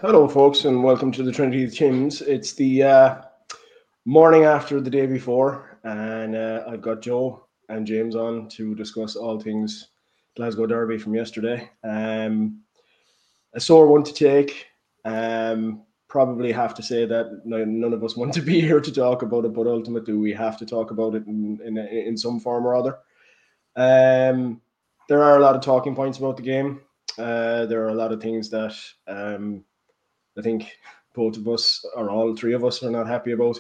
Hello, folks, and welcome to the Trinity Chims. It's the morning after the day before, and I've got Joe and James on to discuss all things Glasgow Derby from yesterday. A sore one to take. Probably have to say that none of us want to be here to talk about it, but ultimately we have to talk about it in some form or other. There are a lot of talking points about the game. There are a lot of things that I think both of us, or all three of us, are not happy about.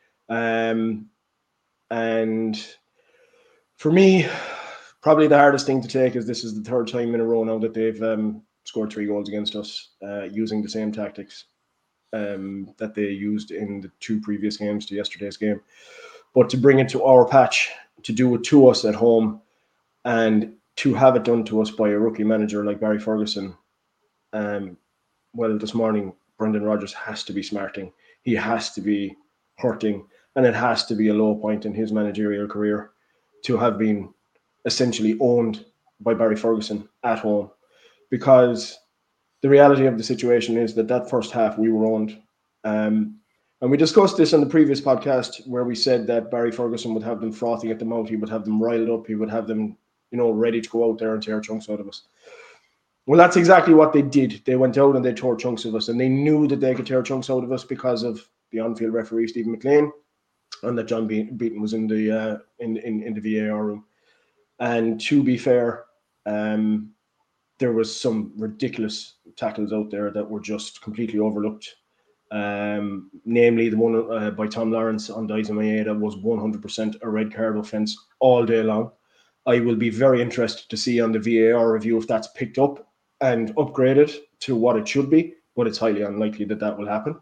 And for me, probably the hardest thing to take is this is the third time in a row now that they've scored 3 goals against us using the same tactics that they used in the 2 previous games to yesterday's game. But to bring it to our patch, to do it to us at home, and to have it done to us by a rookie manager like Barry Ferguson, well, this morning, Brendan Rodgers has to be smarting. He has to be hurting, and it has to be a low point in his managerial career to have been essentially owned by Barry Ferguson at home. Because the reality of the situation is that first half we were owned. And we discussed this on the previous podcast where we said that Barry Ferguson would have them frothing at the mouth. He would have them riled up. He would have them, ready to go out there and tear chunks out of us. Well, that's exactly what they did. They went out and they tore chunks of us, and they knew that they could tear chunks out of us because of the on-field referee Stephen McLean, and that John Beaton was in the VAR room. And to be fair, there was some ridiculous tackles out there that were just completely overlooked. Namely, the one by Tom Lawrence on Daizen Maeda was 100% a red card offence all day long. I will be very interested to see on the VAR review if that's picked up and upgraded to what it should be, but it's highly unlikely that will happen.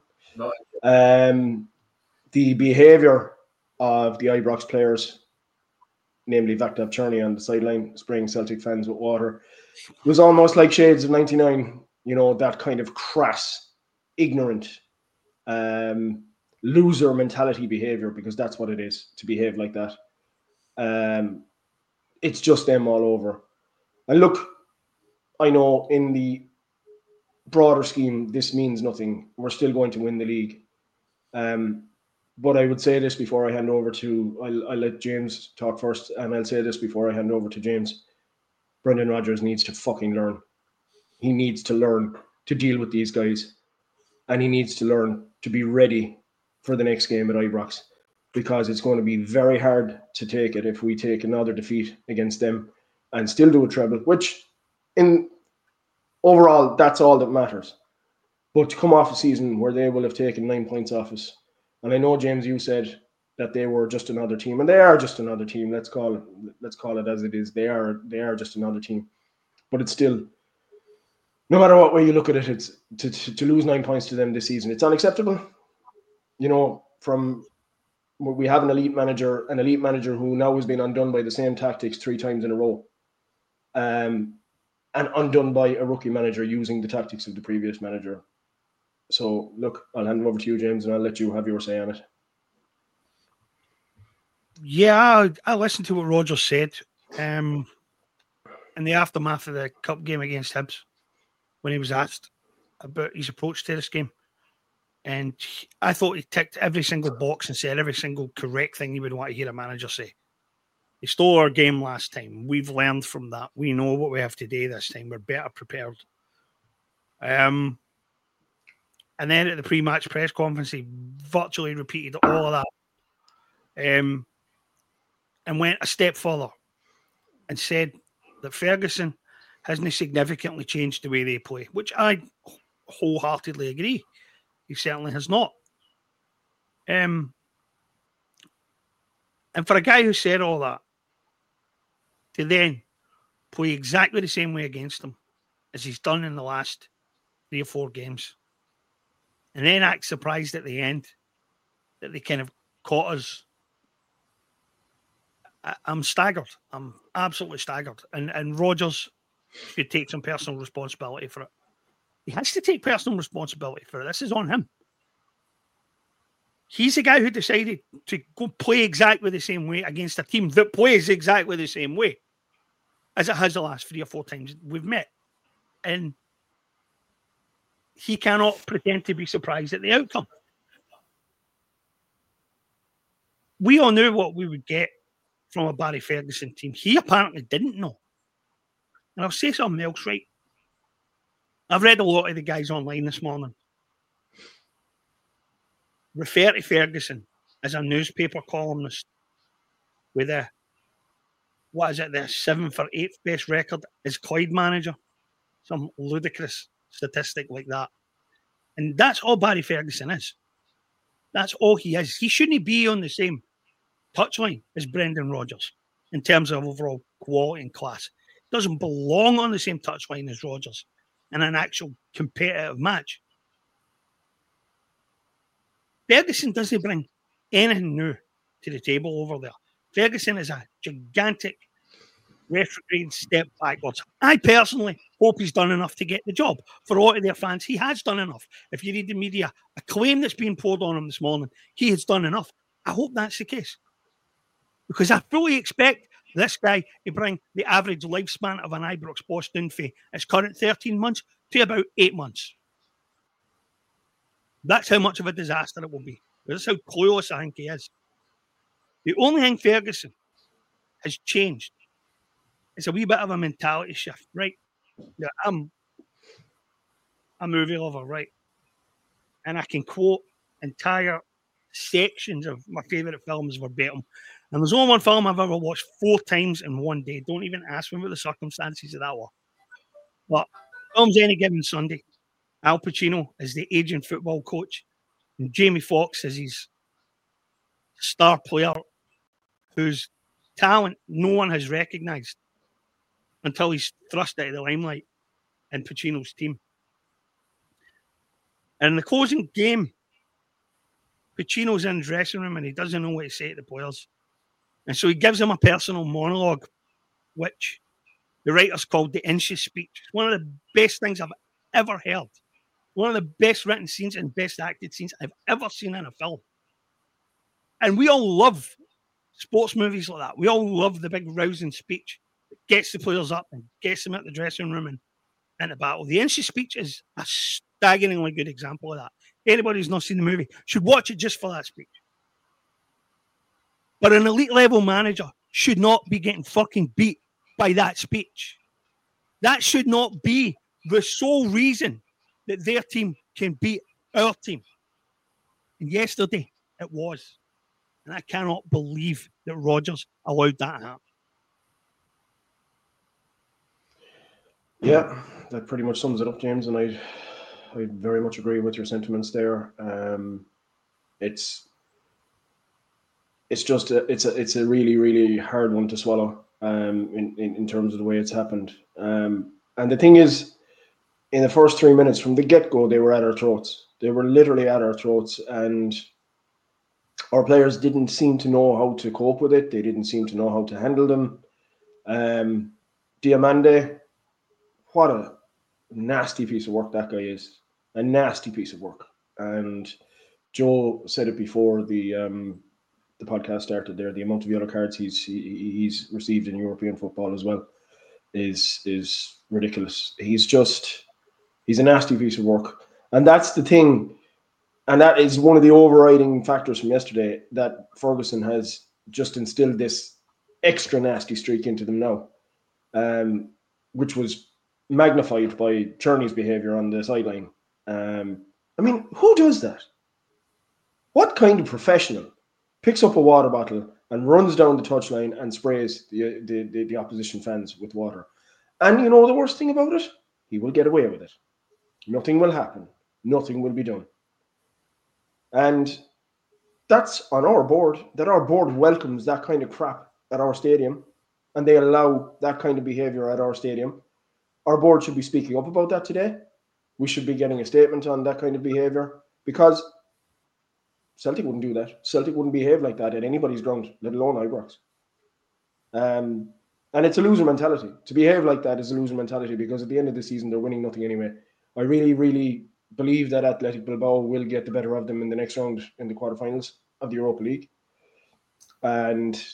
The behaviour of the Ibrox players, namely Vaktav Cherny on the sideline, spraying Celtic fans with water, was almost like shades of 99, that kind of crass, ignorant, loser mentality behaviour, because that's what it is, to behave like that. It's just them all over. And look, I know in the broader scheme, this means nothing. We're still going to win the league. But I would say this before I hand over to, I'll let James talk first, and I'll say this before I hand over to James. Brendan Rodgers needs to fucking learn. He needs to learn to deal with these guys, and he needs to learn to be ready for the next game at Ibrox, because it's going to be very hard to take it if we take another defeat against them and still do a treble, which in overall, that's all that matters. But to come off a season where they will have taken 9 points off us, and I know, James, you said that they were just another team, and they are just another team. Let's call it as it is. They are just another team. But it's still, no matter what way you look at it, it's to lose 9 points to them this season. It's unacceptable. From we have an elite manager who now has been undone by the same tactics 3 times in a row. And undone by a rookie manager using the tactics of the previous manager. So, look, I'll hand it over to you, James, and I'll let you have your say on it. Yeah, I listened to what Rodgers said in the aftermath of the cup game against Hibs when he was asked about his approach to this game. And I thought he ticked every single box and said every single correct thing you would want to hear a manager say. He stole our game last time. We've learned from that. We know what we have to do this time. We're better prepared. And then at the pre-match press conference, he virtually repeated all of that. And went a step further and said that Ferguson hasn't significantly changed the way they play, which I wholeheartedly agree. He certainly has not. And for a guy who said all that, to then play exactly the same way against them as he's done in the last 3 or 4 games, and then act surprised at the end that they kind of caught us, I'm staggered. I'm absolutely staggered. And Rodgers should take some personal responsibility for it. He has to take personal responsibility for it. This is on him. He's the guy who decided to go play exactly the same way against a team that plays exactly the same way as it has the last 3 or 4 times we've met. And he cannot pretend to be surprised at the outcome. We all knew what we would get from a Barry Ferguson team. He apparently didn't know. And I'll say something else, right? I've read a lot of the guys online this morning refer to Ferguson as a newspaper columnist with the 7th or 8th best record as Clyde manager. Some ludicrous statistic like that. And that's all Barry Ferguson is. That's all he is. He shouldn't be on the same touchline as Brendan Rodgers in terms of overall quality and class. Doesn't belong on the same touchline as Rodgers in an actual competitive match. Ferguson doesn't bring anything new to the table over there. Ferguson is a gigantic retrograde step backwards. I personally hope he's done enough to get the job. For a lot of their fans, he has done enough. If you read the media, a claim that's been poured on him this morning, he has done enough. I hope that's the case. Because I fully expect this guy to bring the average lifespan of an Ibrox boss down from its current 13 months to about 8 months. That's how much of a disaster it will be. That's how clueless I think he is. The only thing Ferguson has changed is a wee bit of a mentality shift, right? Yeah, I'm a movie lover, right? And I can quote entire sections of my favourite films verbatim. And there's only one film I've ever watched 4 times in one day. Don't even ask me what the circumstances of that were. But film's Any Given Sunday. Al Pacino is the aging football coach, and Jamie Foxx is his star player whose talent no one has recognised until he's thrust out of the limelight in Pacino's team. And in the closing game, Pacino's in the dressing room and he doesn't know what to say to the players. And so he gives them a personal monologue, which the writers called the Inches speech. It's one of the best things I've ever heard. One of the best written scenes and best acted scenes I've ever seen in a film. And we all love sports movies like that. We all love the big rousing speech that gets the players up and gets them at the dressing room and into battle. The Inches speech is a staggeringly good example of that. Anybody who's not seen the movie should watch it just for that speech. But an elite level manager should not be getting fucking beat by that speech. That should not be the sole reason that their team can beat our team. And yesterday it was. And I cannot believe that Rodgers allowed that to happen. Yeah, that pretty much sums it up, James. And I very much agree with your sentiments there. It's a really, really hard one to swallow in terms of the way it's happened. And the thing is, in the first 3 minutes from the get-go, they were at our throats. They were literally at our throats, and our players didn't seem to know how to cope with it. They didn't seem to know how to handle them. Diomande, what a nasty piece of work that guy is. A nasty piece of work. And Joe said it before the podcast started there. The amount of yellow cards he's received in European football as well is ridiculous. He's a nasty piece of work. And that's the thing. And that is one of the overriding factors from yesterday, that Ferguson has just instilled this extra nasty streak into them now, which was magnified by Cherney's behaviour on the sideline. I mean, who does that? What kind of professional picks up a water bottle and runs down the touchline and sprays the opposition fans with water? And you know the worst thing about it? He will get away with it. Nothing will happen. Nothing will be done. And that's on our board, that our board welcomes that kind of crap at our stadium and they allow that kind of behaviour at our stadium. Our board should be speaking up about that today. We should be getting a statement on that kind of behaviour, because Celtic wouldn't do that. Celtic wouldn't behave like that at anybody's ground, let alone Ibrox. And it's a loser mentality. To behave like that is a loser mentality, because at the end of the season, they're winning nothing anyway. I really, really believe that Athletic Bilbao will get the better of them in the next round in the quarterfinals of the Europa League. And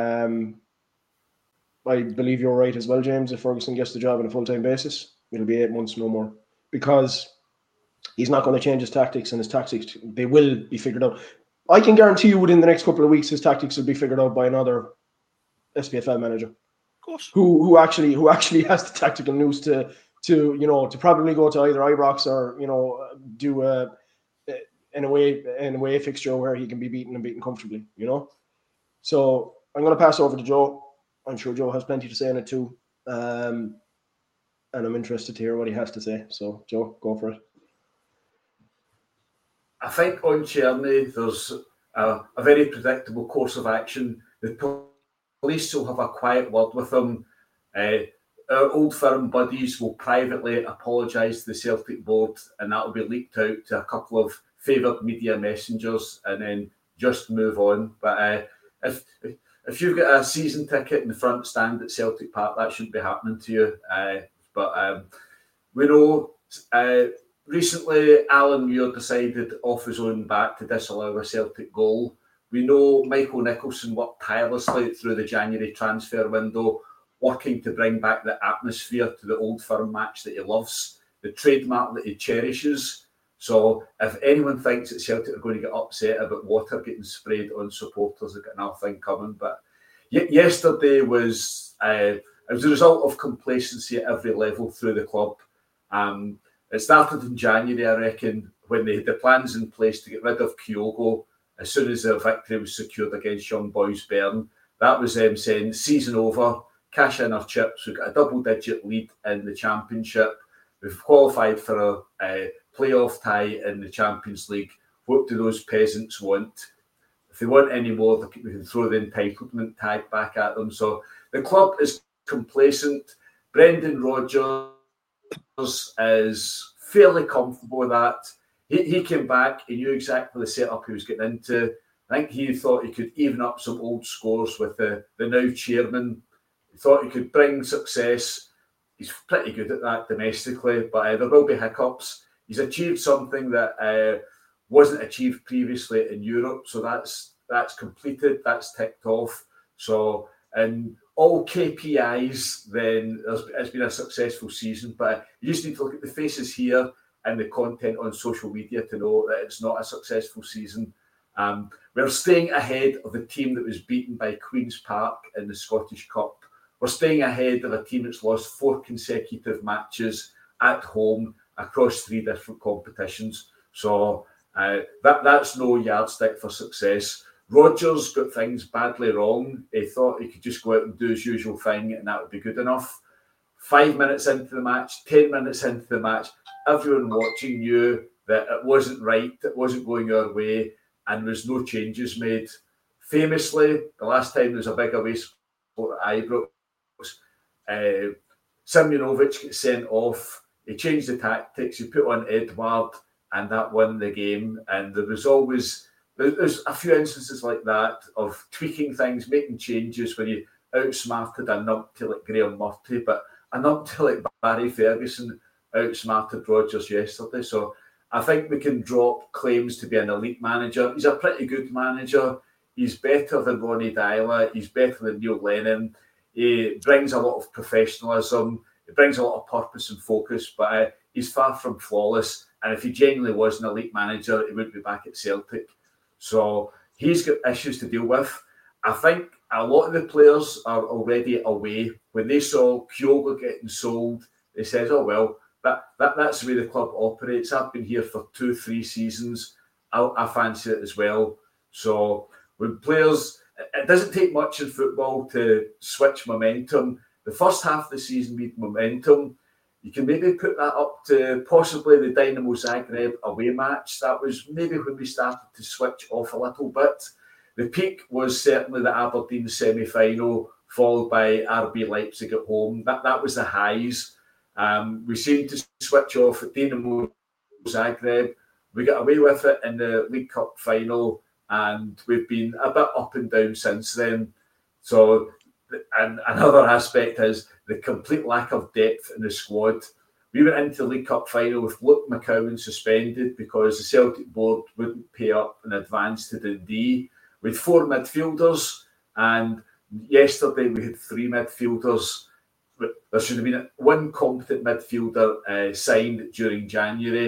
I believe you're right as well, James. If Ferguson gets the job on a full-time basis, it'll be 8 months, no more. Because He's not going to change his tactics, and his tactics, they will be figured out. I can guarantee you within the next couple of weeks, his tactics will be figured out by another SPFL manager. Of course. Who actually has the tactical nous to probably go to either Ibrox or, do an away fixture where he can be beaten comfortably, So I'm going to pass over to Joe. I'm sure Joe has plenty to say on it too. And I'm interested to hear what he has to say. So, Joe, go for it. I think on Cherny, there's a very predictable course of action. The police will have a quiet word with him. Our Old Firm buddies will privately apologise to the Celtic board, and that will be leaked out to a couple of favoured media messengers, and then just move on. But if you've got a season ticket in the front stand at Celtic Park, that shouldn't be happening to you. But we know recently Alan Muir decided off his own back to disallow a Celtic goal. We know Michael Nicholson worked tirelessly through the January transfer window, working to bring back the atmosphere to the Old Firm match that he loves, the trademark that he cherishes. So if anyone thinks that Celtic are going to get upset about water getting sprayed on supporters, they've got nothing coming. But yesterday was it was a result of complacency at every level through the club. It started in January, I reckon, when they had the plans in place to get rid of Kyogo as soon as the victory was secured against Young Boys Bern. That was them saying, season over, cash in our chips, we've got a double-digit lead in the Championship, we've qualified for a playoff tie in the Champions League. What do those peasants want? If they want any more, we can throw the entitlement tag back at them. So the club is complacent. Brendan Rodgers is fairly comfortable with that. He came back, he knew exactly the setup he was getting into. I think he thought he could even up some old scores with the now chairman. He thought he could bring success. He's pretty good at that domestically, but there will be hiccups. He's achieved something that wasn't achieved previously in Europe, so that's completed, that's ticked off. So in all KPIs, then it's been a successful season, but you just need to look at the faces here and the content on social media to know that it's not a successful season. We're staying ahead of the team that was beaten by Queen's Park in the Scottish Cup. We're staying ahead of a team that's lost 4 consecutive matches at home across 3 different competitions. So that's no yardstick for success. Rodgers got things badly wrong. He thought he could just go out and do his usual thing and that would be good enough. 5 minutes into the match, 10 minutes into the match, everyone watching knew that it wasn't right, it wasn't going our way, and there was no changes made. Famously, the last time there was a big away sport at Ibrox, Simunovic gets sent off. He changed the tactics. He put on Edouard, and that won the game. And there's a few instances like that of tweaking things, making changes when you outsmarted a numpty like Graham Murphy, but a numpty like Barry Ferguson outsmarted Rodgers yesterday. So I think we can drop claims to be an elite manager. He's a pretty good manager. He's better than Ronnie Dyla. He's better than Neil Lennon. He brings a lot of professionalism. He brings a lot of purpose and focus, but he's far from flawless. And if he genuinely was an elite manager, he would be back at Celtic. So he's got issues to deal with. I think a lot of the players are already away. When they saw Kyogo getting sold, they said, oh, well, that's the way the club operates. I've been here for 2-3 seasons. I fancy it as well. So when players... It doesn't take much in football to switch momentum. The first half of the season with momentum, you can maybe put that up to possibly the Dynamo Zagreb away match. That was maybe when we started to switch off a little bit. The peak was certainly the Aberdeen semi-final, followed by RB Leipzig at home. That was the highs. We seemed to switch off at Dynamo Zagreb. We got away with it in the League Cup final, and we've been a bit up and down since then. So, and another aspect is the complete lack of depth in the squad. We went into the League Cup final with Luke McCowan suspended because the Celtic board wouldn't pay up in advance to Dundee. We had 4 midfielders, and yesterday we had 3 midfielders. There should have been 1 competent midfielder signed during January.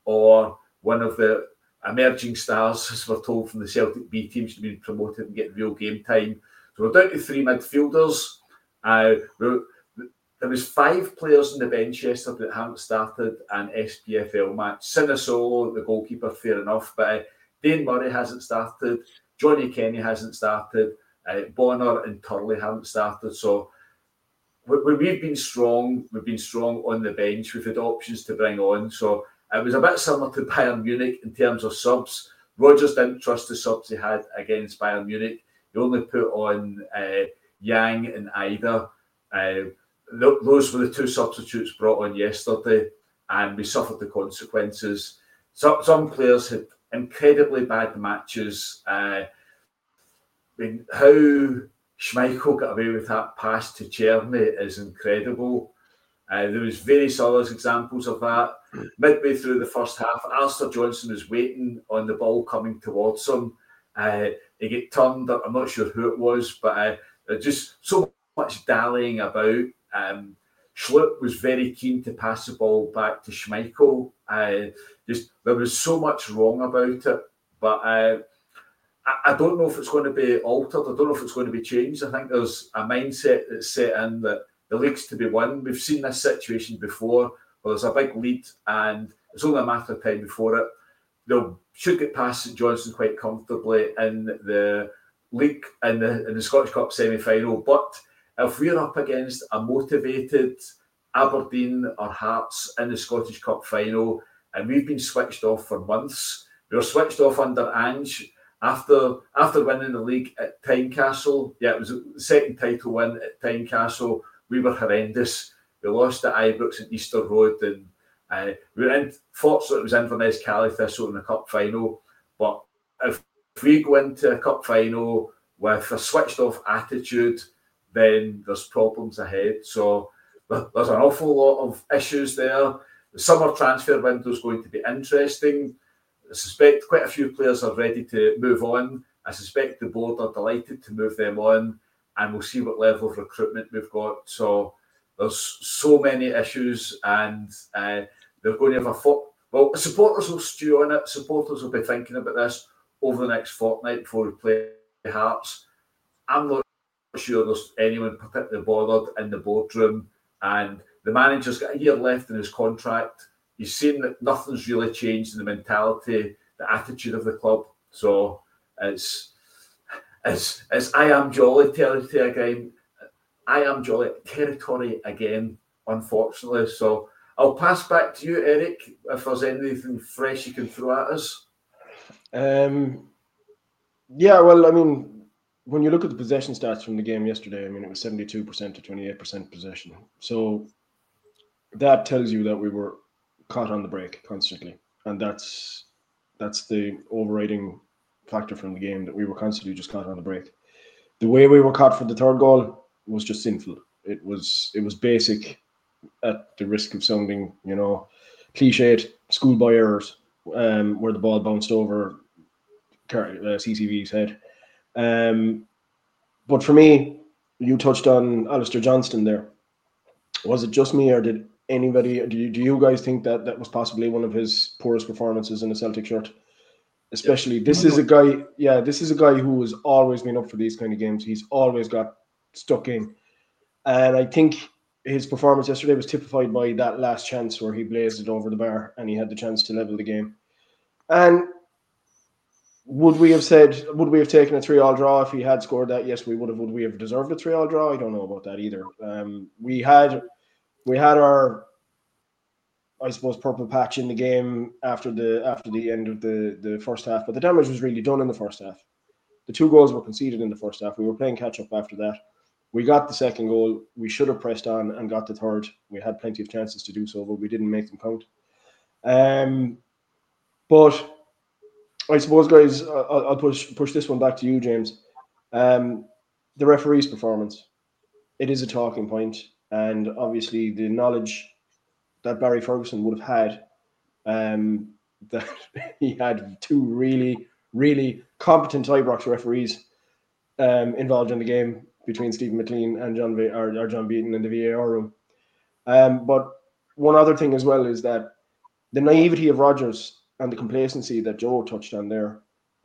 or one of the emerging stars, as we're told from the Celtic B team, should be promoted and get real game time. So we're down to 3 midfielders. There was 5 players on the bench yesterday that haven't started an SPFL match. Sinisolo, the goalkeeper, fair enough, but Dane Murray hasn't started. Johnny Kenny hasn't started. Bonner and Turley haven't started. So when we've been strong on the bench. We've had options to bring on. So it was a bit similar to Bayern Munich in terms of subs. Rodgers didn't trust the subs he had against Bayern Munich. He only put on Yang and Ida. Those were the 2 substitutes brought on yesterday, and we suffered the consequences. Some players had incredibly bad matches. How Schmeichel got away with that pass to Černý is incredible. There was various other examples of that. Midway through the first half, Alistair Johnson was waiting on the ball coming towards him. He get turned up. I'm not sure who it was, but just so much dallying about. Schlupp was very keen to pass the ball back to Schmeichel. There was so much wrong about it, but I don't know if it's going to be altered. I don't know if it's going to be changed. I think there's a mindset that's set in that the league's to be won. We've seen this situation before where there's a big lead and it's only a matter of time before it. They should get past St Johnstone quite comfortably in the league, in the Scottish Cup semi-final. But if we're up against a motivated Aberdeen or Hearts in the Scottish Cup final, and we've been switched off for months, we were switched off under Ange after winning the league at Tynecastle. Yeah, it was the second title win at Tynecastle. We were horrendous. We lost to Ibrox at Easter Road, and we were in. Fortunately, it was Inverness Cali Thistle in the cup final. But if we go into a cup final with a switched off attitude, then there's problems ahead. So there's an awful lot of issues there. The summer transfer window is going to be interesting. I suspect quite a few players are ready to move on. I suspect the board are delighted to move them on, and we'll see what level of recruitment we've got. So there's so many issues, and they're going to have supporters will stew on it. Supporters will be thinking about this over the next fortnight before we play Hearts. I'm not sure there's anyone particularly bothered in the boardroom, and the manager's got a year left in his contract. He's seen that nothing's really changed in the mentality, the attitude of the club. So it's I am jolly territory again. I am jolly territory again, unfortunately. So I'll pass back to you, Eric, if there's anything fresh you can throw at us. Yeah, well, I mean, when you look at the possession stats from the game yesterday, I mean, it was 72% to 28% possession. So that tells you that we were caught on the break constantly. And that's the overriding factor from the game, that we were constantly just caught on the break. The way we were caught for the third goal was just sinful. It was basic, at the risk of sounding, cliched, schoolboy errors, where the ball bounced over CCV's head. But for me, you touched on Alistair Johnston there. Was it just me, or did anybody? Do you guys think that was possibly one of his poorest performances in a Celtic shirt? Especially, this is a guy who has always been up for these kind of games. He's always got stuck in, and I think his performance yesterday was typified by that last chance where he blazed it over the bar and he had the chance to level the game. And would we have taken a 3-3 draw if he had scored that? Yes, we would have. Would we have deserved a 3-3 draw? I don't know about that either. We had our, I suppose, purple patch in the game after the end of the first half, but the damage was really done in the first half. The 2 goals were conceded in the first half. We were playing catch up after that. We got the second goal. We should have pressed on and got the third. We had plenty of chances to do so, but we didn't make them count. But I suppose, guys, I'll push this one back to you, James. The referee's performance. It is a talking point, and obviously the knowledge that Barry Ferguson would have had, that he had 2 really, really competent Ibrox referees involved in the game, between Stephen McLean and John Beaton in the VAR room. But one other thing as well is that the naivety of Rodgers and the complacency that Joe touched on there.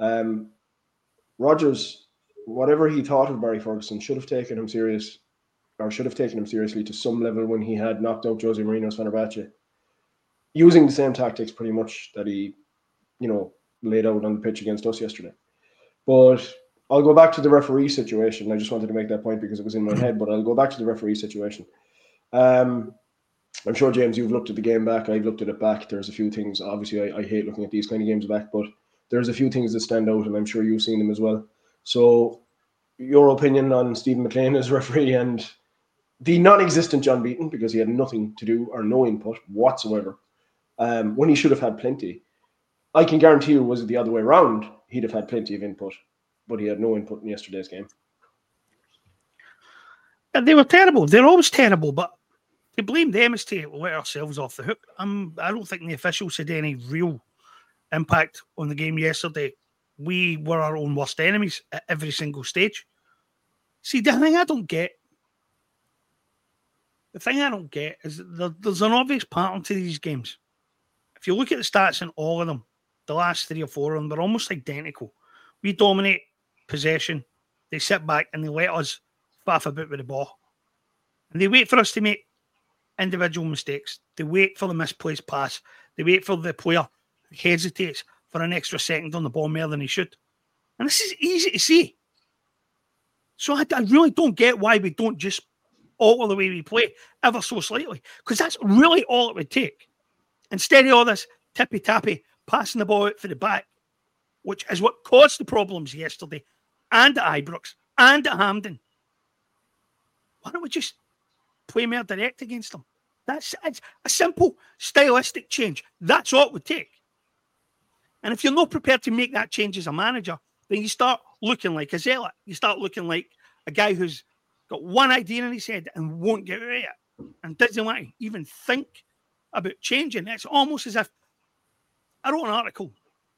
Rodgers, whatever he thought of Barry Ferguson, should have taken him seriously to some level when he had knocked out Jose Mourinho's Fenerbahce, using the same tactics pretty much that he, laid out on the pitch against us yesterday. But I'll go back to the referee situation. I just wanted to make that point because it was in my head, but I'll go back to the referee situation. I'm sure, James, you've looked at the game back. I've looked at it back. There's a few things. Obviously, I hate looking at these kind of games back, but there's a few things that stand out, and I'm sure you've seen them as well. So your opinion on Stephen McLean as referee and the non-existent John Beaton, because he had nothing to do or no input whatsoever, when he should have had plenty. I can guarantee you, was it the other way around, he'd have had plenty of input, but he had no input in yesterday's game. They were terrible. They're always terrible, but to blame them is to let ourselves off the hook. I don't think the officials had any real impact on the game yesterday. We were our own worst enemies at every single stage. See, the thing I don't get is there's an obvious pattern to these games. If you look at the stats in all of them, the last 3 or 4 of them, they're almost identical. We dominate possession. They sit back and they let us faff about with the ball. And they wait for us to make individual mistakes. They wait for the misplaced pass. They wait for the player who hesitates for an extra second on the ball more than he should. And this is easy to see. So I really don't get why we don't just alter the way we play ever so slightly, because that's really all it would take. Instead of all this tippy-tappy, passing the ball out for the back, which is what caused the problems yesterday, and at Ibrox, and at Hampden. Why don't we just play more direct against them? It's a simple stylistic change. That's all it would take. And if you're not prepared to make that change as a manager, then you start looking like a zealot. You start looking like a guy who's got one idea in his head and won't get out of it and doesn't want to even think about changing. It's almost as if I wrote an article.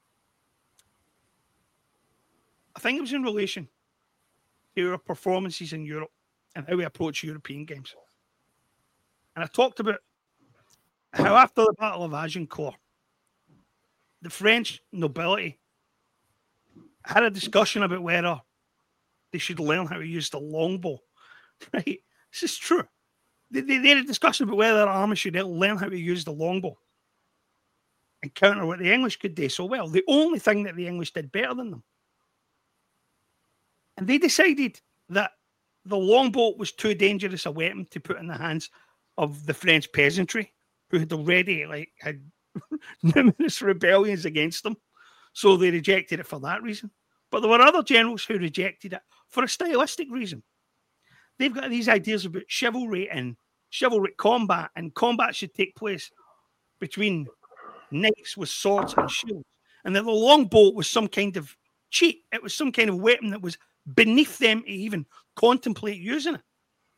I think it was in relation to our performances in Europe and how we approach European games. And I talked about how after the Battle of Agincourt, the French nobility had a discussion about whether they should learn how to use the longbow. Right? This is true. They had a discussion about whether our army should learn how to use the longbow and counter what the English could do so well. The only thing that the English did better than them. And they decided that the longbow was too dangerous a weapon to put in the hands of the French peasantry, who had already had numerous rebellions against them. So they rejected it for that reason. But there were other generals who rejected it for a stylistic reason. They've got these ideas about chivalry and chivalric combat, and combat should take place between knights with swords and shields. And that the longbow was some kind of cheat. It was some kind of weapon that was beneath them to even contemplate using it.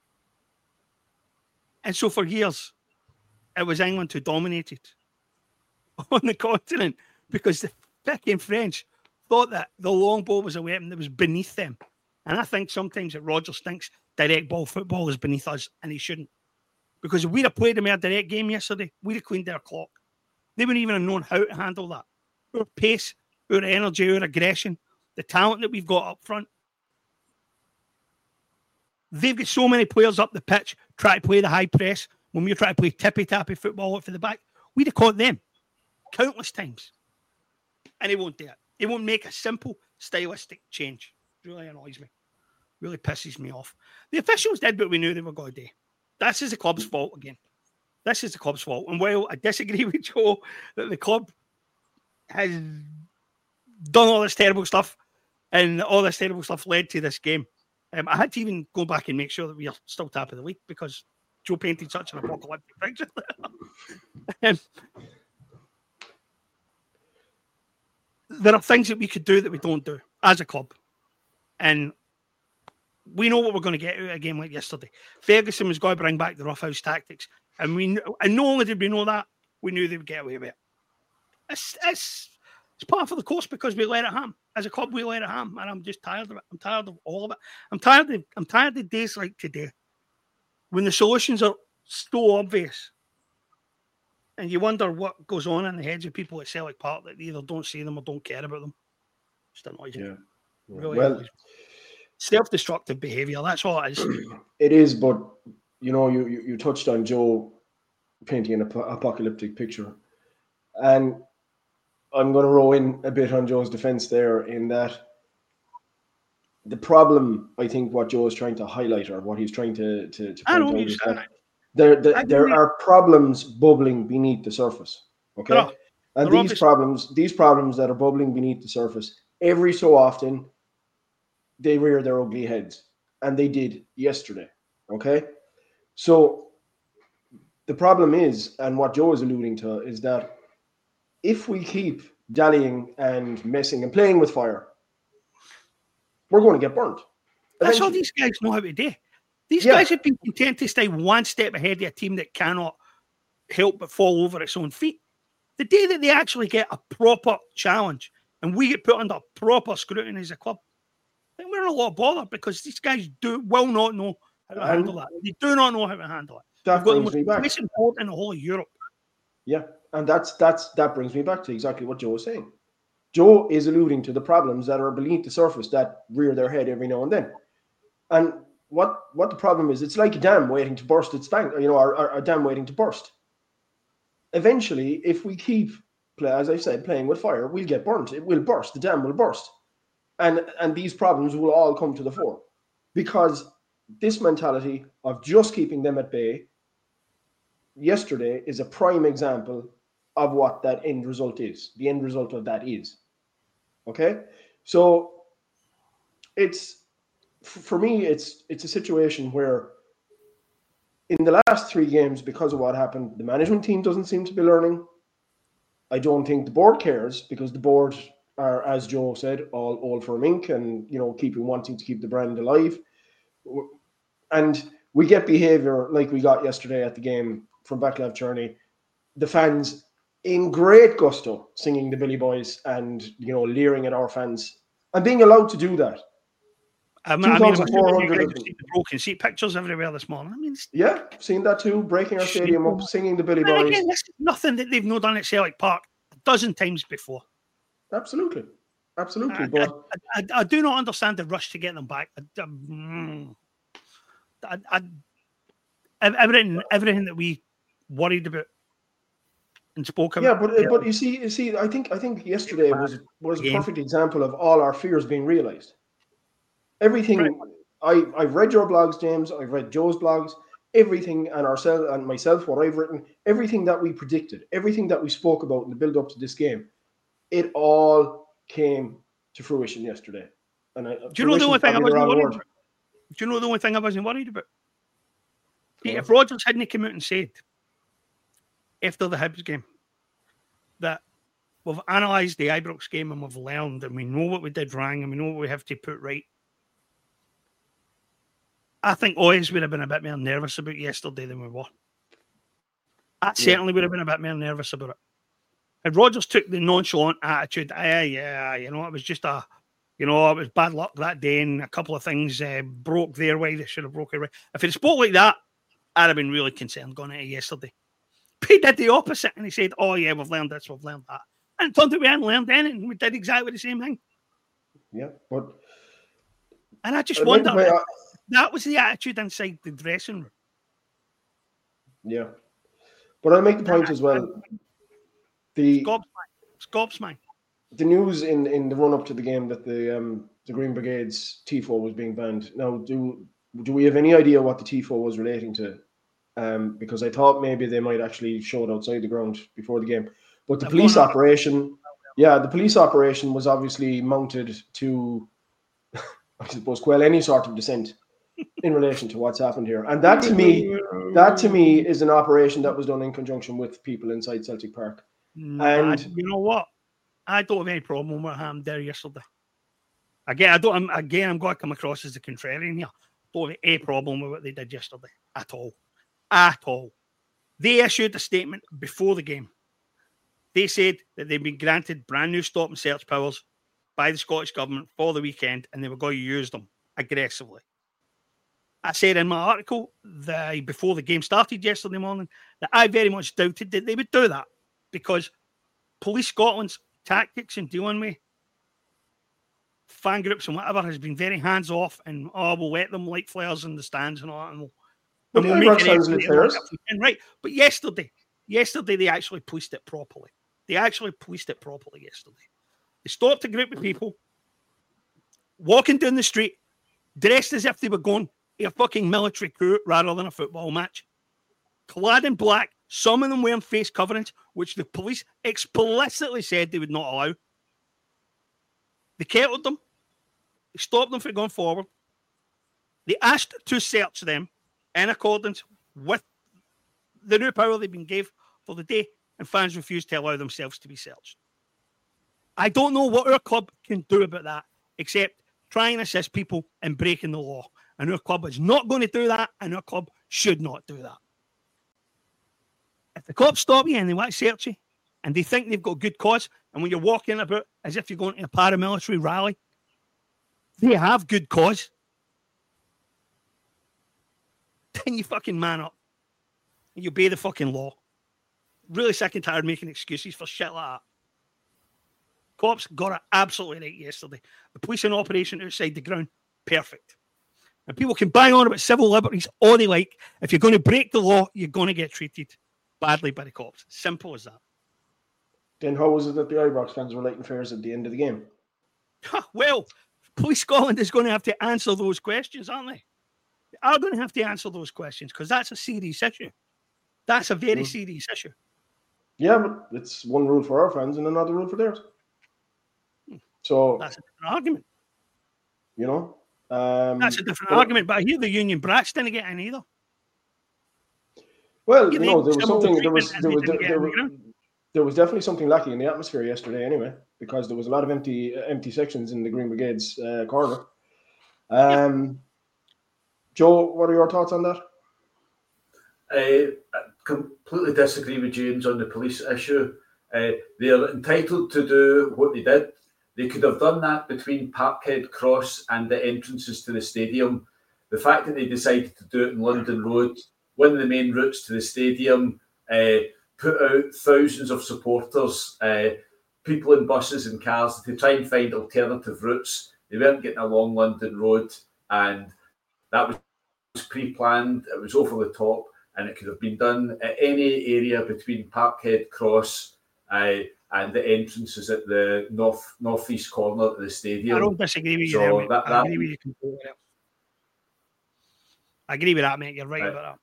And so for years, it was England who dominated on the continent because the fucking French thought that the longbow was a weapon that was beneath them. And I think sometimes that Rodgers thinks direct ball football is beneath us, and he shouldn't. Because if we'd have played a more direct game yesterday, we'd have cleaned their clock. They wouldn't even have known how to handle that. Our pace, our energy, our aggression, the talent that we've got up front. They've got so many players up the pitch trying to play the high press when we're trying to play tippy-tappy football out for the back. We'd have caught them countless times. And he won't do it. He won't make a simple stylistic change. It really annoys me. Really pisses me off. The officials did what we knew they were going to do. This is the club's fault again. This is the club's fault. And while I disagree with Joe that the club has done all this terrible stuff and all this terrible stuff led to this game, I had to even go back and make sure that we are still top of the league because Joe painted such an apocalyptic picture. There are things that we could do that we don't do as a club. And we know what we're going to get out of a game like yesterday. Ferguson was going to bring back the roughhouse tactics. And not only did we know that, we knew they would get away with it. It's part of the course because we let it happen. As a club, we let it happen. And I'm just tired of it. I'm tired of all of it. I'm tired of days like today when the solutions are so obvious And you wonder what goes on in the heads of people at Celtic Park that either don't see them or don't care about them. Just annoys me. Yeah. Really Well, annoys me. Self-destructive behaviour, that's all it is. It is, but you touched on Joe painting an apocalyptic picture. And I'm going to row in a bit on Joe's defense there in that the problem, I think, what Joe is trying to highlight or what he's trying to point out is that there are problems bubbling beneath the surface. Okay. And these problems that are bubbling beneath the surface, every so often, they rear their ugly heads. And they did yesterday. Okay. So the problem is, and what Joe is alluding to, is that if we keep dallying and messing and playing with fire, we're going to get burnt. That's all these guys know how to do. These guys have been content to stay one step ahead of a team that cannot help but fall over its own feet. The day that they actually get a proper challenge and we get put under proper scrutiny as a club, I think we're in a lot of bother because these guys will not know how to handle that. They do not know how to handle it. That brings me back. It's important in the whole of Europe. Yeah, and that brings me back to exactly what Joe was saying. Joe is alluding to the problems that are beneath the surface that rear their head every now and then. And what the problem is, it's like a dam waiting to burst its bank, or a dam waiting to burst. Eventually, if we keep, as I said, playing with fire, we'll get burnt. It will burst. The dam will burst. And these problems will all come to the fore. Because this mentality of just keeping them at bay yesterday is a prime example of what that end result is. The end result of that is. Okay? So for me, it's a situation where in the last 3 games, because of what happened, the management team doesn't seem to be learning. I don't think the board cares because the board are, as Joe said, all for Mink and, wanting to keep the brand alive. And we get behavior like we got yesterday at the game from Backlav Journey. The fans in great gusto singing the Billy Boys and, leering at our fans and being allowed to do that. I'm seen the broken seat pictures everywhere this morning. Yeah, seen that too. Breaking our stadium up, singing the Billy Boys. Again, this is nothing that they've not done at Celtic Park a dozen times before. Absolutely. But I do not understand the rush to get them back. Everything that we worried about and spoke about. Yeah, but you see, I think yesterday was a perfect example of all our fears being realized. Everything. Right. I've read your blogs, James. I've read Joe's blogs. Everything and myself, what I've written, everything that we predicted, everything that we spoke about in the build up to this game, it all came to fruition yesterday. And do you know the only thing I wasn't worried about? Do you know the only thing I wasn't worried about? If Rodgers hadn't come out and said after the Hibs game that we've analysed the Ibrox game and we've learned and we know what we did wrong and we know what we have to put right, I think Oyes would have been a bit more nervous about yesterday than we were. I certainly would have been a bit more nervous about it. If Rodgers took the nonchalant attitude, it was just it was bad luck that day and a couple of things broke their way that should have broke it right. If he spoke like that, I'd have been really concerned going into yesterday. But he did the opposite and he said, we've learned this, we've learned that. And it turned out we hadn't learned anything. We did exactly the same thing. Yeah, but... And I just wonder if that was the attitude inside the dressing room. Yeah. But I'll make the point as well. Gobsmacked. The news in the run-up to the game that the Green Brigade's TIFO was being banned. Now, do we have any idea what the TIFO was relating to? Because I thought maybe they might actually show it outside the ground before the game. But the police operation was obviously mounted to, I suppose, quell any sort of dissent in relation to what's happened here. And that to me is an operation that was done in conjunction with people inside Celtic Park. And you know what? I don't have any problem with what happened there yesterday. Again, I'm going to come across as the contrarian here. Don't have a problem with what they did yesterday at all. At all. They issued a statement before the game. They said that they'd been granted brand new stop and search powers by the Scottish Government for the weekend and they were going to use them aggressively. I said in my article before the game started yesterday morning that I very much doubted that they would do that because Police Scotland's tactics in dealing with fan groups and whatever has been very hands off, and we'll let them light flares in the stands and all that, and we'll make it right. But yesterday they actually policed it properly. Yesterday. They stopped a group of people walking down the street, dressed as if they were going to a fucking military coup rather than a football match. Clad in black, some of them wearing face coverings, which the police explicitly said they would not allow. They kettled them. They stopped them from going forward. They asked to search them in accordance with the new power they've been given for the day, and fans refused to allow themselves to be searched. I don't know what our club can do about that, except try and assist people in breaking the law. And our club is not going to do that, and our club should not do that. If the cops stop you and they want to search you, and they think they've got good cause, and when you're walking about as if you're going to a paramilitary rally, they have good cause, then you fucking man up and you obey the fucking law. Really sick and tired making excuses for shit like that. Cops got it absolutely right yesterday. The policing operation outside the ground, perfect. And people can bang on about civil liberties all they like. If you're going to break the law, you're going to get treated badly by the cops. Simple as that. Then how was it that the Ibrox fans were lighting flares at the end of the game? Well, Police Scotland is going to have to answer those questions, aren't they? They are going to have to answer those questions because that's a serious issue. That's a very serious issue. Yeah, but it's one rule for our fans and another rule for theirs. So that's a different argument. You know? That's a different argument, but I hear the Union Brats didn't get in either. Well, you know, there was something. There was definitely something lacking in the atmosphere yesterday, anyway, because there was a lot of empty sections in the Green Brigade's corner. Joe, what are your thoughts on that? I completely disagree with James on the police issue. They're entitled to do what they did. They could have done that between Parkhead Cross and the entrances to the stadium. The fact that they decided to do it in London Road, one of the main routes to the stadium, put out thousands of supporters, people in buses and cars to try and find alternative routes. They weren't getting along London Road, and that was pre-planned. It was over the top, and it could have been done at any area between Parkhead Cross and the entrances at the northeast corner of the stadium. I don't disagree with you there, mate. I agree with you completely. I agree with that, mate. You're right about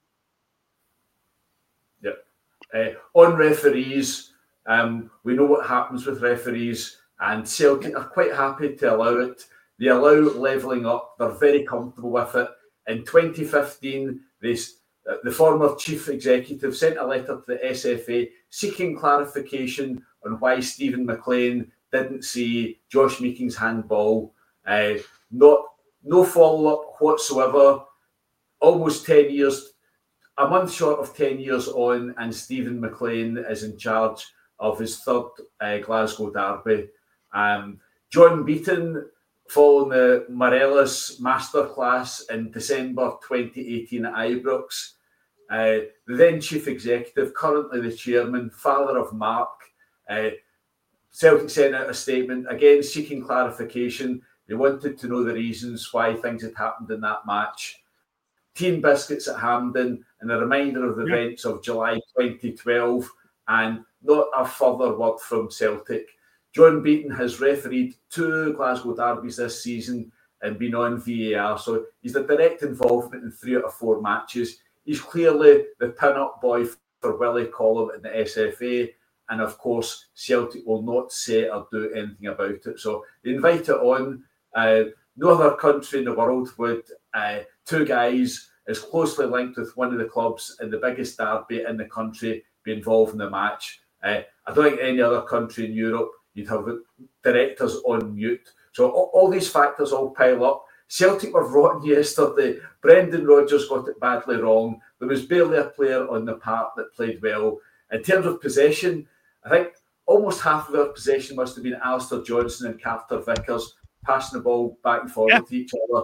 that. Yeah. On referees, we know what happens with referees, and Celtic are quite happy to allow it. They allow levelling up. They're very comfortable with it. In 2015, the former chief executive sent a letter to the SFA seeking clarification on why Stephen McLean didn't see Josh Meeking's handball. No follow-up whatsoever. Almost 10 years, a month short of 10 years on, and Stephen McLean is in charge of his third Glasgow derby. John Beaton, following the Morelos masterclass in December 2018 at Ibrox, the then chief executive, currently the chairman, father of Mark, Celtic sent out a statement, again seeking clarification. They wanted to know the reasons why things had happened in that match. Team biscuits at Hampden, and a reminder of the events of July 2012, and not a further word from Celtic. John Beaton has refereed 2 Glasgow derbies this season and been on VAR, so he's had direct involvement in 3 out of 4 matches. He's clearly the pin-up boy for Willie Collum in the SFA, and of course, Celtic will not say or do anything about it. So they invite it on. No other country in the world would 2 guys as closely linked with one of the clubs in the biggest derby in the country be involved in the match. I don't think any other country in Europe you'd have directors on mute. So all these factors all pile up. Celtic were rotten yesterday. Brendan Rodgers got it badly wrong. There was barely a player on the park that played well. In terms of possession, I think almost half of our possession must have been Alistair Johnson and Carter Vickers passing the ball back and forth to each other.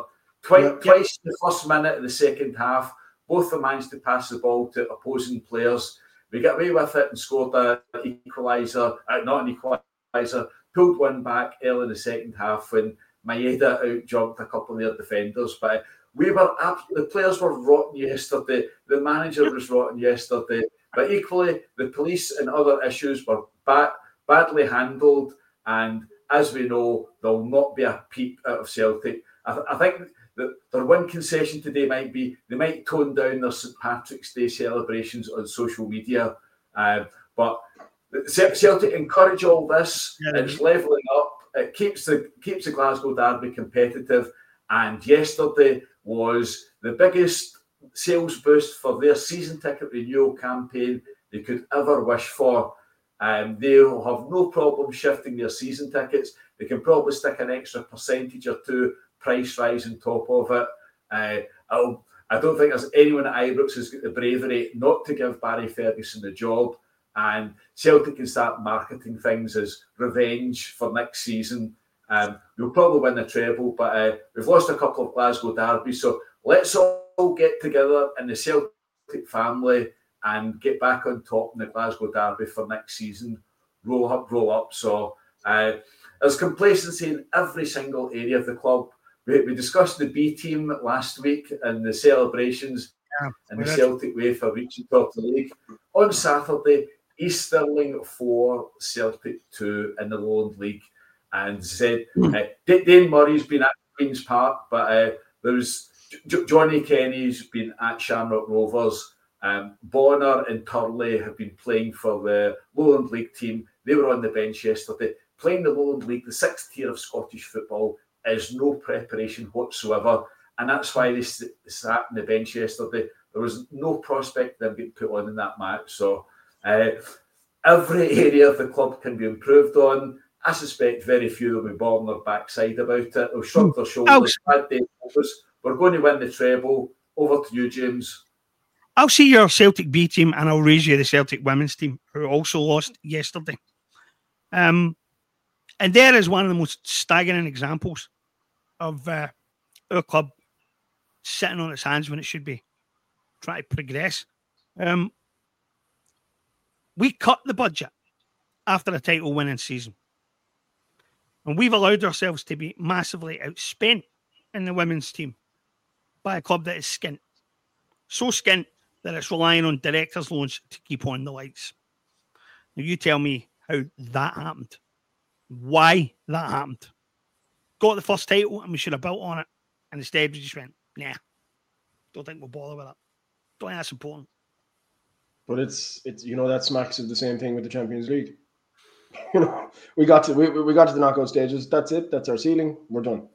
Twice in the first minute of the second half, both have managed to pass the ball to opposing players. We got away with it and scored an equaliser, not an equaliser, pulled one back early in the second half when Maeda out-jumped a couple of their defenders. But the players were rotten yesterday, the manager was rotten yesterday, but equally the police and other issues were badly handled, and as we know, there'll not be a peep out of Celtic. I think that their one concession today might be they might tone down their St Patrick's Day celebrations on social media, but Celtic encourage all this. It's levelling up. It keeps the Glasgow Derby competitive, and yesterday was the biggest sales boost for their season ticket renewal campaign they could ever wish for. They'll have no problem shifting their season tickets. They can probably stick an extra percentage or two price rise on top of it. I don't think there's anyone at Ibrox who's got the bravery not to give Barry Ferguson the job, and Celtic can start marketing things as revenge for next season. We'll probably win the treble, but we've lost a couple of Glasgow derbies, so let's all get together in the Celtic family and get back on top in the Glasgow Derby for next season. Roll up. So there's complacency in every single area of the club. We discussed the B team last week and the celebrations and the Celtic way for reaching top of the league. On Saturday, East Stirling 4, Celtic 2 in the Lowland League. And said Dane Murray's been at Queen's Park, but there's Johnny Kenny's been at Shamrock Rovers. Bonner and Turley have been playing for the Lowland League team. They were on the bench yesterday. Playing the Lowland League, the 6th tier of Scottish football, is no preparation whatsoever. And that's why they sat on the bench yesterday. There was no prospect of them getting put on in that match. So every area of the club can be improved on. I suspect very few will be bobbing their backside about it. They'll shrug their shoulders. We're going to win the treble. Over to you, James. I'll see your Celtic B team and I'll raise you the Celtic women's team, who also lost yesterday. And there is one of the most staggering examples of our club sitting on its hands when it should be trying to progress. We cut the budget after a title winning season. And we've allowed ourselves to be massively outspent in the women's team by a club that is skint. So skint that it's relying on directors' loans to keep on the lights. Now you tell me how that happened. Why that happened. Got the first title and we should have built on it. And instead we just went, nah, don't think we'll bother with it. Don't think that's important. But it's that smacks of the same thing with the Champions League. We got to the knockout stages. That's it. That's our ceiling. We're done.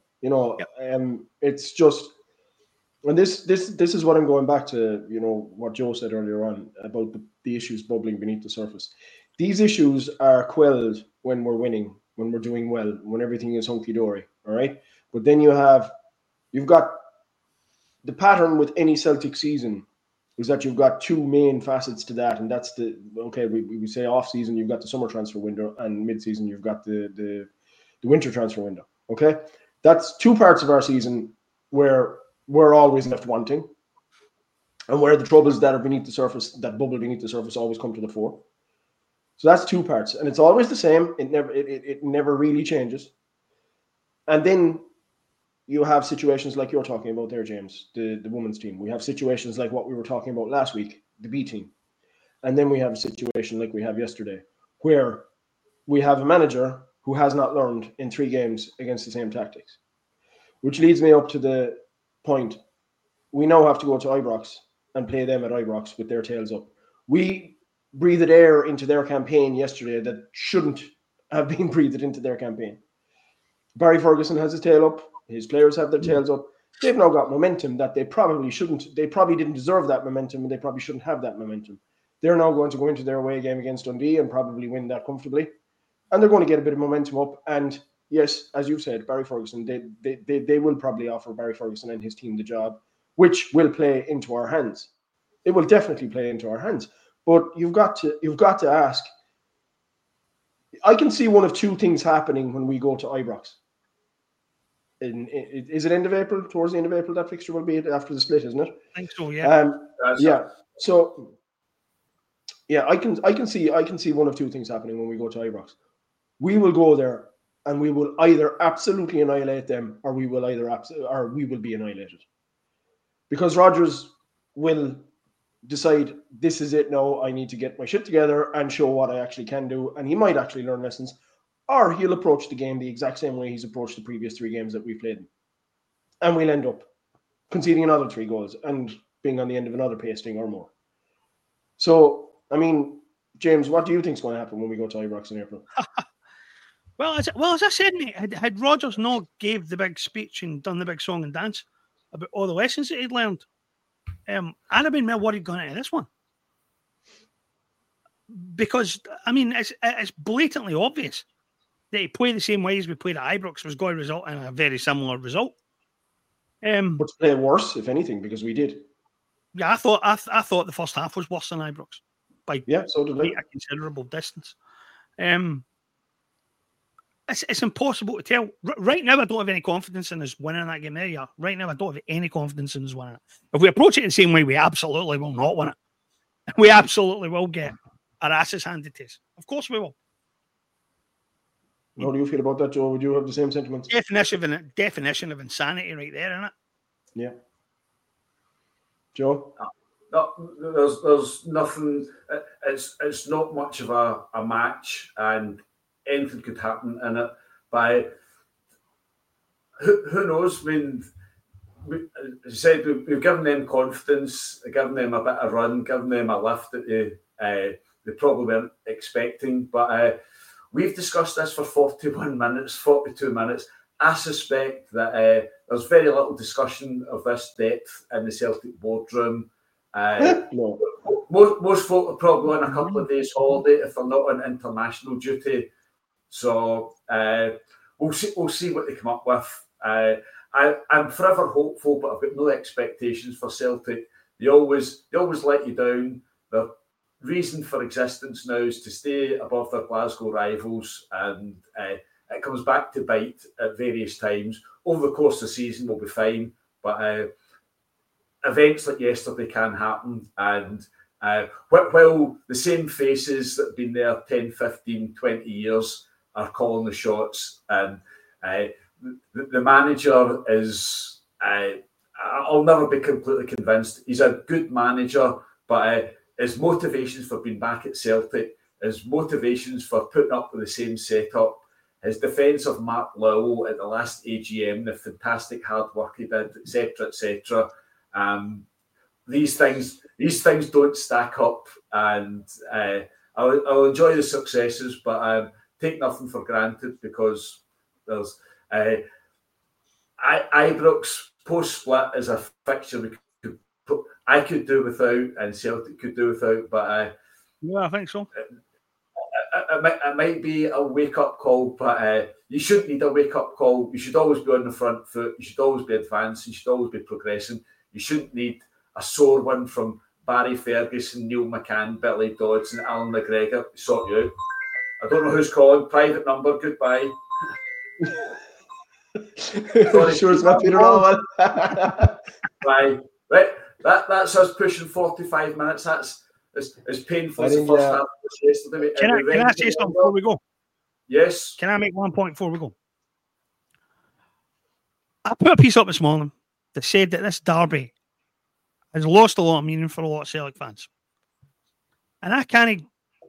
It's just, and this is what I'm going back to. What Joe said earlier on about the issues bubbling beneath the surface. These issues are quelled when we're winning, when we're doing well, when everything is hunky dory. All right, but then you've got the pattern with any Celtic season. Is that you've got two main facets to that, and that's we say off season you've got the summer transfer window, and mid season you've got the winter transfer window. Okay, that's two parts of our season where we're always left wanting, and where the troubles that are beneath the surface, that bubble beneath the surface, always come to the fore. So that's two parts, and it's always the same. It never really changes. And then you have situations like you're talking about there, James, the women's team. We have situations like what we were talking about last week, the B team. And then we have a situation like we have yesterday, where we have a manager who has not learned in 3 games against the same tactics. Which leads me up to the point. We now have to go to Ibrox and play them at Ibrox with their tails up. We breathed air into their campaign yesterday that shouldn't have been breathed into their campaign. Barry Ferguson has his tail up. His players have their tails up. They've now got momentum that they probably shouldn't. They probably didn't deserve that momentum, and they probably shouldn't have that momentum. They're now going to go into their away game against Dundee and probably win that comfortably. And they're going to get a bit of momentum up. And yes, as you said, Barry Ferguson, they will probably offer Barry Ferguson and his team the job, which will play into our hands. It will definitely play into our hands. But you've got to ask. I can see one of two things happening when we go to Ibrox. Is it end of April? Towards the end of April, that fixture will be after the split, isn't it? I think so. Yeah. Yeah. So, yeah, I can see one of two things happening when we go to Ibrox. We will go there and we will either absolutely annihilate them, or we will be annihilated. Because Rodgers will decide, this is it now, I need to get my shit together and show what I actually can do, and he might actually learn lessons, or he'll approach the game the exact same way he's approached the previous 3 games that we played in. And we'll end up conceding another 3 goals and being on the end of another pasting or more. So, I mean, James, what do you think is going to happen when we go to Ibrox in April? Well, as I said, mate, had Rodgers not gave the big speech and done the big song and dance about all the lessons that he'd learned, I'd have been more worried going into this one. Because, I mean, it's blatantly obvious that he played the same way as we played at Ibrox was going to result in a very similar result. But to play worse, if anything, because we did. Yeah, I thought the first half was worse than Ibrox by so did a considerable distance. It's impossible to tell. Right now, I don't have any confidence in us winning that game. There you are. Right now, I don't have any confidence in us winning it. If we approach it the same way, we absolutely will not win it. We absolutely will get our asses handed to us. Of course we will. How do you feel about that, Joe? Would you have the same sentiments? Definition of insanity right there, isn't it? Yeah. Joe? No, there's nothing. It's not much of a match, and anything could happen in it. But who knows? I mean, as I said, we've given them confidence, given them a bit of run, given them a lift that they probably weren't expecting. But we've discussed this for 42 minutes. I suspect that there's very little discussion of this depth in the Celtic boardroom. No. Most folk are probably on a couple of days holiday if they're not on international duty. So we'll see what they come up with. I'm forever hopeful, but I've got no expectations for Celtic. They always let you down. Their reason for existence now is to stay above their Glasgow rivals, and it comes back to bite at various times. Over the course of the season, we'll be fine, but events like yesterday can happen. And while the same faces that have been there 10, 15, 20 years are calling the shots, and the manager is, I'll never be completely convinced. He's a good manager, but his motivations for being back at Celtic, his motivations for putting up with the same setup, his defence of Mark Lowell at the last AGM, the fantastic hard work he did, etc. These things don't stack up, and I'll enjoy the successes, but take nothing for granted, because there's Ibrox post-split is a fixture I could do without, and Celtic could do without, but yeah, I think so. It might be a wake-up call, but you shouldn't need a wake-up call. You should always be on the front foot. You should always be advancing. You should always be progressing. You shouldn't need a sore one from Barry Ferguson, Neil McCann, Billy Dodds, and Alan McGregor to sort you out. I don't know who's calling. Private number. Goodbye. Sure, it's not Peter Owen. Bye. Right. That's us pushing 45 minutes. That's as painful as the first half was yesterday. Can I say something before we go? Yes. Can I make 1 point before we go? I put a piece up this morning that said that this derby has lost a lot of meaning for a lot of Celtic fans. And I can't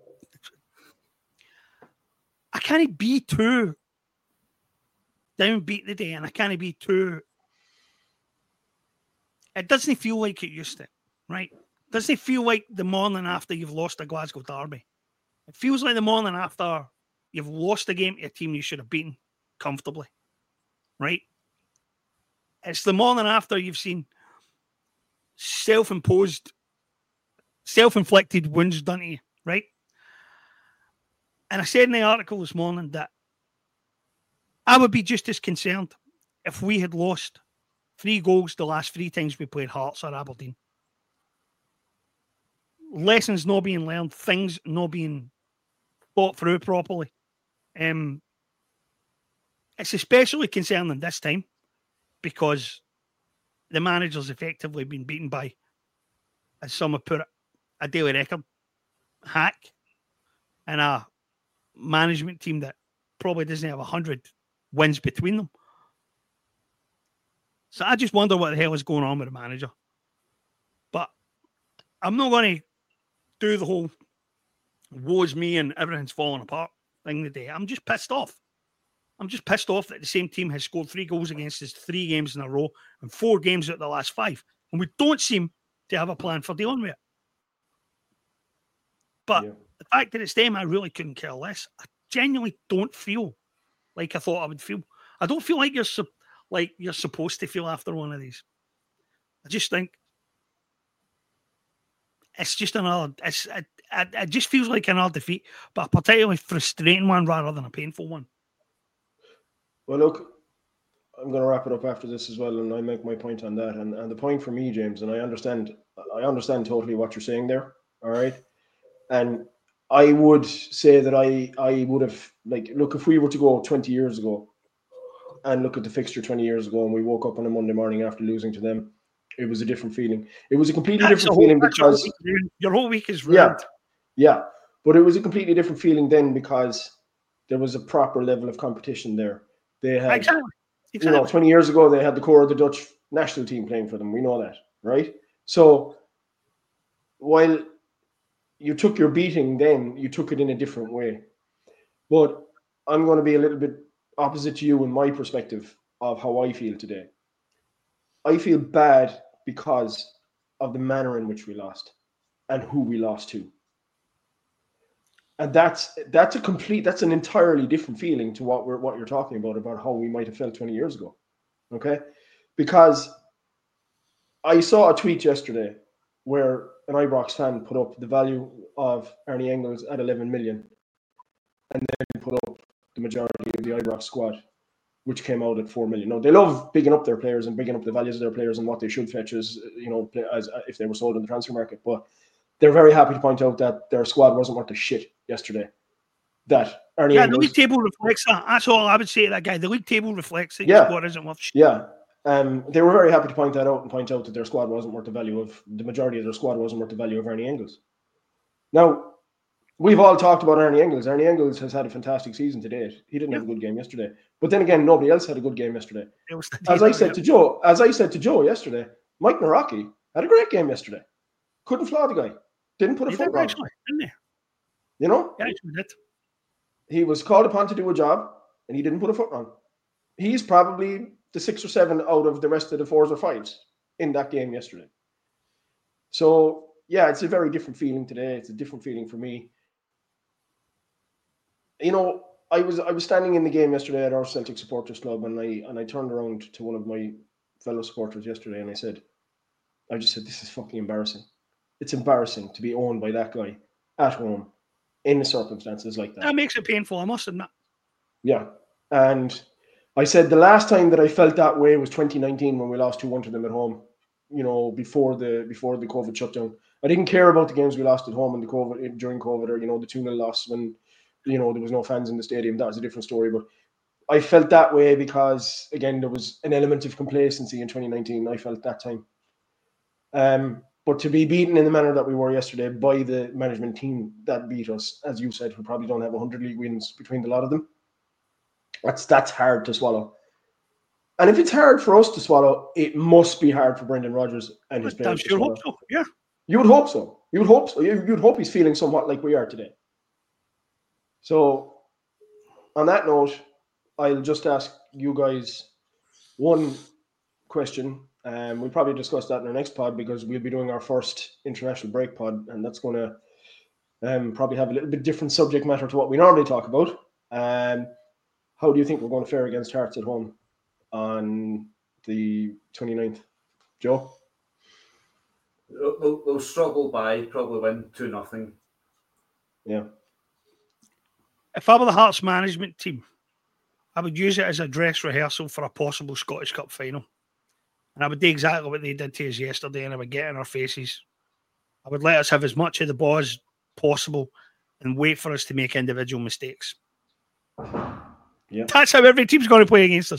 be too downbeat the day, and I can't be too... It doesn't feel like it used to, right? It doesn't feel like the morning after you've lost a Glasgow derby. It feels like the morning after you've lost a game to a team you should have beaten comfortably, right? It's the morning after you've seen self-inflicted wounds done to you, right? And I said in the article this morning that I would be just as concerned if we had lost 3 goals the last 3 times we played Hearts or Aberdeen. Lessons not being learned, things not being thought through properly. It's especially concerning this time because the manager's effectively been beaten by, as some have put it, a daily record hack and a management team that probably doesn't have 100 wins between them. So I just wonder what the hell is going on with the manager. But I'm not going to do the whole woe's me and everything's falling apart thing today. I'm just pissed off. I'm just pissed off that the same team has scored 3 goals against us 3 games in a row and 4 games out of the last 5. And we don't seem to have a plan for dealing with it. But the fact that it's them, I really couldn't care less. I genuinely don't feel like I thought I would feel. I don't feel like you're supposed to feel after one of these. I just think it's just another. It just feels like another defeat, but a particularly frustrating one rather than a painful one. Well, look, I'm going to wrap it up after this as well, and I make my point on that. And the point for me, James, and I understand totally what you're saying there. All right, and I would say that I would have, like, look, if we were to go 20 years ago and look at the fixture 20 years ago, and we woke up on a Monday morning after losing to them, it was a different feeling. It was a completely different feeling because your whole week is ruined. Yeah, but it was a completely different feeling then because there was a proper level of competition there. They had, exactly. 20 years ago, they had the core of the Dutch national team playing for them. We know that, right? So while you took your beating then, you took it in a different way. But I'm going to be a little bit opposite to you in my perspective of how I feel today. I feel bad because of the manner in which we lost and who we lost to. And that's an entirely different feeling to what you're talking about how we might have felt 20 years ago. Okay? Because I saw a tweet yesterday where an Ibrox fan put up the value of Arnie Engels at 11 million and then put up the majority of the Ibrox squad, which came out at 4 million. Now, they love bigging up their players and bigging up the values of their players and what they should fetch as if they were sold in the transfer market. But they're very happy to point out that their squad wasn't worth a shit yesterday. That Arnie Engels, the league table reflects that. That's all I would say to that guy. The league table reflects that your squad isn't worth shit. Yeah. They were very happy to point that out and point out that their squad wasn't worth the majority of their squad wasn't worth the value of Arnie Engels. Now, we've all talked about Arnie Engels. Arnie Engels has had a fantastic season to date. He didn't have a good game yesterday. But then again, nobody else had a good game yesterday. As I said to Joe yesterday, Mike Naraki had a great game yesterday. Couldn't flaw the guy. Didn't put a foot wrong. Didn't he? You know? Yeah, he did. He was called upon to do a job and he didn't put a foot wrong. He's probably the 6 or 7 out of the rest of the 4s or 5s in that game yesterday. So, yeah, it's a very different feeling today. It's a different feeling for me. You know, I was standing in the game yesterday at our Celtic Supporters Club, and I turned around to one of my fellow supporters yesterday, and I just said, this is fucking embarrassing. It's embarrassing to be owned by that guy at home in the circumstances like that. That makes it painful, I must admit. Yeah, and I said the last time that I felt that way was 2019 when we lost 2-1 to them at home. You know, before the COVID shutdown. I didn't care about the games we lost at home and during COVID, or the 2-0 loss when there was no fans in the stadium. That was a different story. But I felt that way because, again, there was an element of complacency in 2019. I felt that time. But to be beaten in the manner that we were yesterday by the management team that beat us, as you said, who probably don't have 100 league wins between the lot of them, that's hard to swallow. And if it's hard for us to swallow, it must be hard for Brendan Rodgers and his players to swallow. Hope so. Yeah. You would hope so. You'd hope he's feeling somewhat like we are today. So, on that note, I'll just ask you guys one question. We'll probably discuss that in our next pod because we'll be doing our first international break pod, and that's going to probably have a little bit different subject matter to what we normally talk about. How do you think we're going to fare against Hearts at home on the 29th? Joe? They'll struggle by, probably win 2-0. Yeah. If I were the Hearts management team, I would use it as a dress rehearsal for a possible Scottish Cup final. And I would do exactly what they did to us yesterday, and I would get in our faces. I would let us have as much of the ball as possible and wait for us to make individual mistakes. Yeah. That's how every team's going to play against us.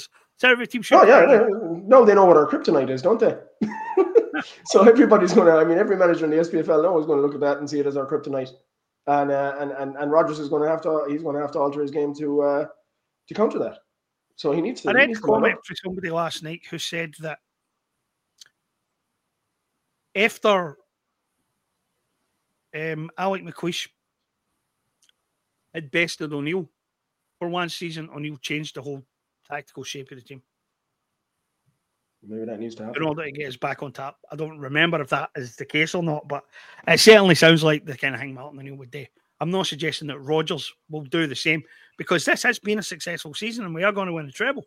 So every team should. Oh yeah, no, they know what our kryptonite is, don't they? So everybody's going to. I mean, every manager in the SPFL now is going to look at that and see it as our kryptonite. And Rodgers is going to have to. He's going to have to alter his game to counter that. So he needs to. I read a comment from somebody last night who said that after Alec McLeish had bested O'Neill for one season, O'Neill changed the whole tactical shape of the team. Maybe that needs to happen in order to get us back on top. I don't remember if that is the case or not, but it certainly sounds like the kind of thing Martin O'Neill would do. I'm not suggesting that Rodgers will do the same because this has been a successful season and we are going to win the treble.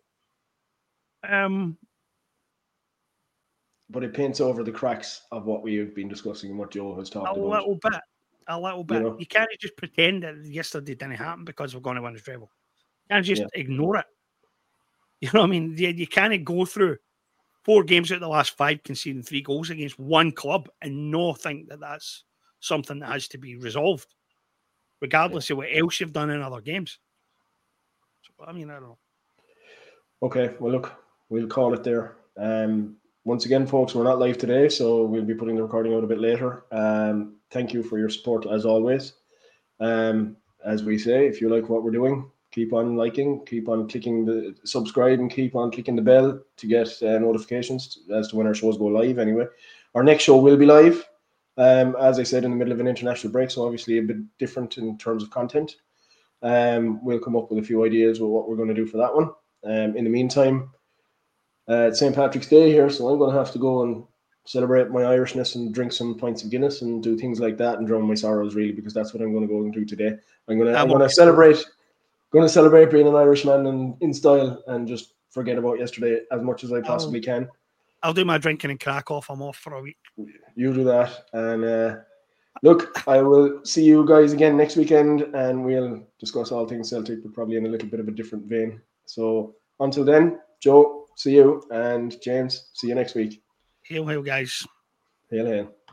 But it paints over the cracks of what we have been discussing and what Joe has talked about. A little bit. You know? You can't just pretend that yesterday didn't happen because we're going to win the treble. You can't just ignore it. You know what I mean? You can't go through 4 games out of the last 5 conceding 3 goals against one club and not think that that's something that has to be resolved, regardless of what else you've done in other games. So, I mean, I don't know. Okay, well, look, we'll call it there. Once again, folks, we're not live today, so we'll be putting the recording out a bit later. Thank you for your support, as always. As we say, if you like what we're doing, keep on liking, keep on clicking the subscribe, and keep on clicking the bell to get notifications as to when our shows go live. Anyway, our next show will be live, as I said, in the middle of an international break, so obviously a bit different in terms of content. We'll come up with a few ideas with what we're going to do for that one. In the meantime, it's St. Patrick's Day here, so I'm going to have to go and celebrate my Irishness and drink some pints of Guinness and do things like that and drown my sorrows, really, because that's what I'm going to go and do today. I'm going to celebrate. Going to celebrate being an Irishman in style and just forget about yesterday as much as I possibly can. I'll do my drinking in Krakow. I'm off for a week. You do that. And look, I will see you guys again next weekend and we'll discuss all things Celtic, but probably in a little bit of a different vein. So until then, Joe, see you. And James, see you next week. Hail, hail, guys. Hail, hail.